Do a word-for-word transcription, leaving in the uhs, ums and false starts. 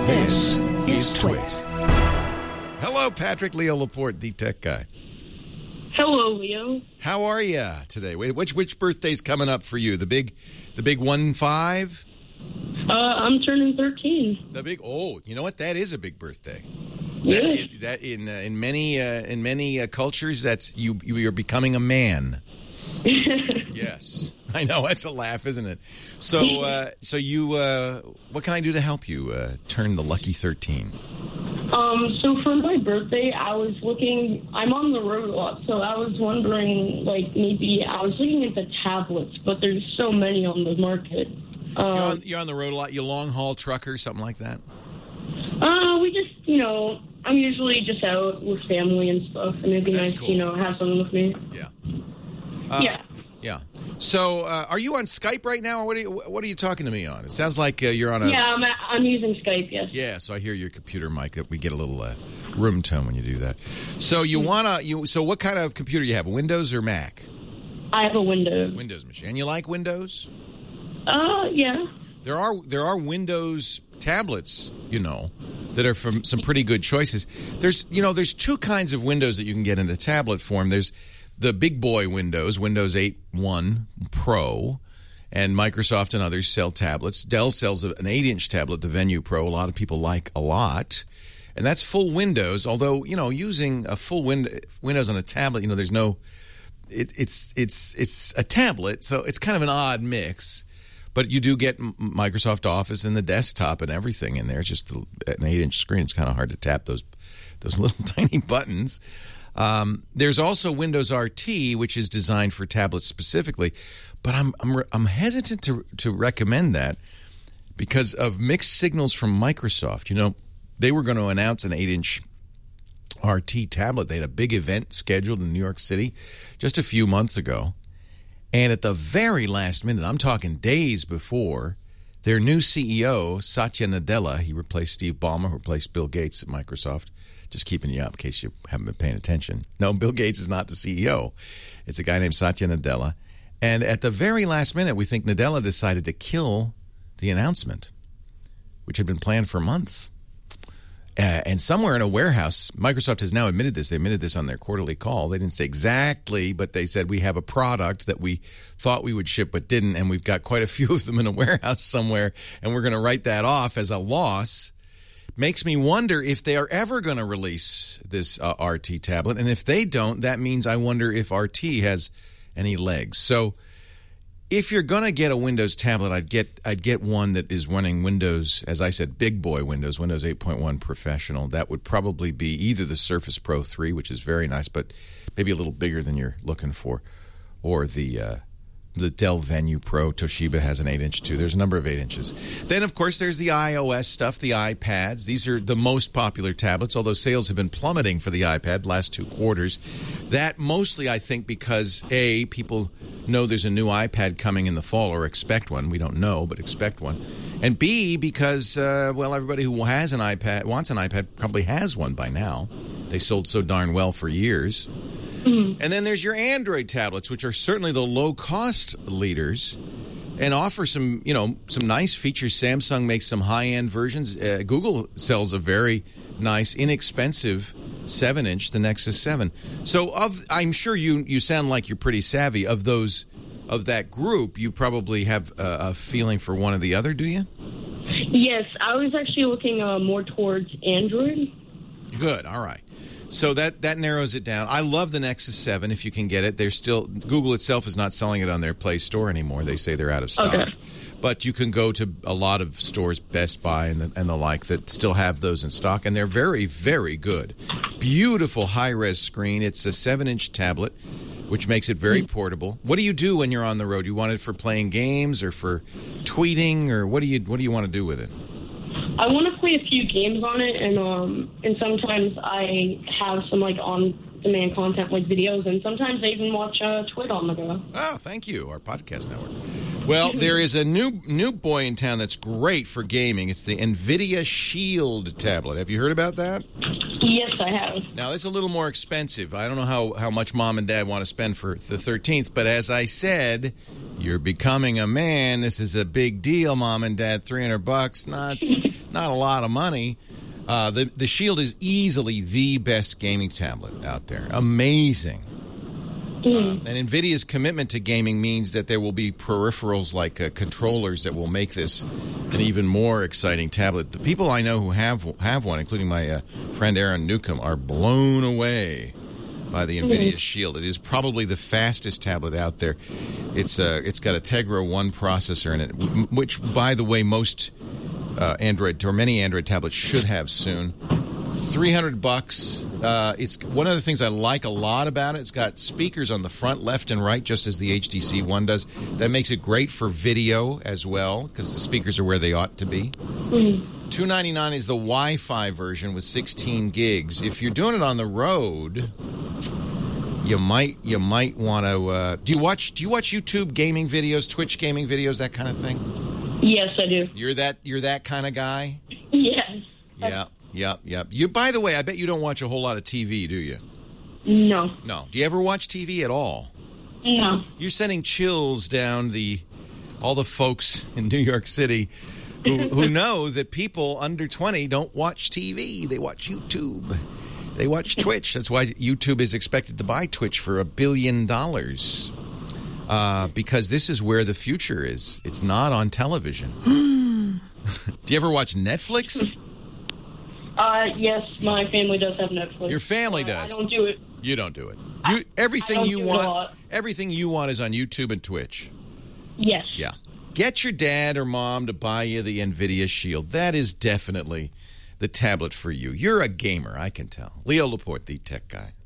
This is Twit. Hello, Patrick Leo Laporte, the tech guy. Hello, Leo. How are you today? Wait, which which birthday's coming up for you? The big, the big one five. Uh, I'm turning thirteen. The big oh, you know what? That is a big birthday. Yeah. That, in, that in uh, in many uh, in many uh, cultures, that's you. You're becoming a man. Yes, I know. That's a laugh, isn't it? So, uh, so you, uh, what can I do to help you uh, turn the lucky thirteen? Um, so for my birthday, I was looking, I'm on the road a lot, so I was wondering, like, maybe, I was looking at the tablets, but there's so many on the market. Um, You're on, you're on the road a lot? You long-haul trucker, something like that? Uh, we just, you know, I'm usually just out with family and stuff, and it'd be That's nice, cool. you know, have someone with me. Yeah. Uh, yeah. Yeah. So, uh, are you on Skype right now, or what are you, what are you talking to me on? It sounds like uh, you're on a... Yeah, I'm, I'm using Skype, yes. Yeah, so I hear your computer mic that we get a little uh, room tone when you do that. So you wanna you so what kind of computer you have? Windows or Mac? I have a Windows. Windows machine. And you like Windows? Uh, yeah. There are there are Windows tablets, you know, that are from some pretty good choices. There's you know, there's two kinds of Windows that you can get into tablet form. There's the big boy Windows, Windows eight point one Pro, and Microsoft and others sell tablets. Dell sells an eight-inch tablet, the Venue Pro, a lot of people like a lot. And that's full Windows, although, you know, using a full win- Windows on a tablet, you know, there's no it, – it's it's it's a tablet, so it's kind of an odd mix. But you do get Microsoft Office and the desktop and everything in there. It's just an eight-inch screen. It's kind of hard to tap those those little tiny buttons. Um, there's also Windows R T, which is designed for tablets specifically, but I'm I'm I'm hesitant to to recommend that because of mixed signals from Microsoft. You know, they were going to announce an eight-inch R T tablet. They had a big event scheduled in New York City just a few months ago, and at the very last minute, I'm talking days before, their new C E O, Satya Nadella, he replaced Steve Ballmer, who replaced Bill Gates at Microsoft. Just keeping you up in case you haven't been paying attention. No, Bill Gates is not the C E O. It's a guy named Satya Nadella. And at the very last minute, we think Nadella decided to kill the announcement, which had been planned for months. Uh, and somewhere in a warehouse, Microsoft has now admitted this. They admitted this on their quarterly call. They didn't say exactly, but they said we have a product that we thought we would ship but didn't, and we've got quite a few of them in a warehouse somewhere, and we're going to write that off as a loss. Makes me wonder if they are ever going to release this uh, R T tablet. And if they don't, that means I wonder if R T has any legs. So if you're going to get a Windows tablet, I'd get I'd get one that is running Windows, as I said, big boy Windows, Windows eight point one Professional. That would probably be either the Surface Pro three, which is very nice, but maybe a little bigger than you're looking for, or the... Uh, The Dell Venue Pro. Toshiba has an eight-inch, too. There's a number of eight inches. Then, of course, there's the iOS stuff, the iPads. These are the most popular tablets, although sales have been plummeting for the iPad last two quarters. That mostly, I think, because, A, people know there's a new iPad coming in the fall, or expect one. We don't know, but expect one. And, B, because, uh, well, everybody who has an iPad, wants an iPad, probably has one by now. They sold so darn well for years. Mm-hmm. And then there's your Android tablets, which are certainly the low-cost leaders and offer some, you know, some nice features. Samsung makes some high-end versions. Uh, Google sells a very nice, inexpensive seven-inch, the Nexus seven. So of, I'm sure you you sound like you're pretty savvy. Of those, of that group, you probably have a, a feeling for one or the other, do you? Yes, I was actually looking uh, more towards Android. Good, all right. So that, that narrows it down. I love the Nexus seven if you can get it. They're still Google itself is not selling it on their Play Store anymore. They say they're out of stock. Okay. But you can go to a lot of stores, Best Buy and the, and the like, that still have those in stock, and they're very, very good. Beautiful high-res screen. It's a seven-inch tablet, which makes it very portable. What do you do when you're on the road? You want it for playing games or for tweeting, or what do you what do you want to do with it? I want to play a few games on it, and um, and sometimes I have some like on-demand content, like videos, and sometimes I even watch uh, Twit on the go. Oh, thank you, our podcast network. Well, there is a new new boy in town that's great for gaming. It's the NVIDIA Shield tablet. Have you heard about that? Yes, I have. Now, it's a little more expensive. I don't know how, how much Mom and Dad want to spend for the thirteenth, but as I said, You're becoming a man. This is a big deal, Mom and Dad. three hundred bucks, not not a lot of money. Uh, the the Shield is easily the best gaming tablet out there. Amazing. Uh, and NVIDIA's commitment to gaming means that there will be peripherals like uh, controllers that will make this an even more exciting tablet. The people I know who have have one, including my uh, friend Aaron Newcomb, are blown away by the NVIDIA Shield. It is probably the fastest tablet out there. It's uh, it's got a Tegra one processor in it, which, by the way, most uh, Android or many Android tablets should have soon. three hundred bucks. Uh, it's one of the things I like a lot about it. It's got speakers on the front, left, and right, just as the H T C One does. That makes it great for video as well, because the speakers are where they ought to be. Mm. two ninety-nine is the Wi-Fi version with sixteen gigs. If you're doing it on the road, you might you might want to. Uh, do you watch Do you watch YouTube gaming videos, Twitch gaming videos, that kind of thing? Yes, I do. You're that You're that kind of guy. Yes. Yeah. Yep, yep. You. By the way, I bet you don't watch a whole lot of T V, do you? No. No. Do you ever watch T V at all? No. You're sending chills down the all the folks in New York City who, who know that people under twenty don't watch T V. They watch YouTube. They watch Twitch. That's why YouTube is expected to buy Twitch for a billion dollars. Uh, because this is where the future is. It's not on television. Do you ever watch Netflix? Uh, yes, my family does have Netflix. Your family uh, does. I don't do it. You don't do it. You everything I don't you do want. Everything you want is on YouTube and Twitch. Yes. Yeah. Get your dad or mom to buy you the NVIDIA Shield. That is definitely the tablet for you. You're a gamer, I can tell. Leo Laporte, the tech guy.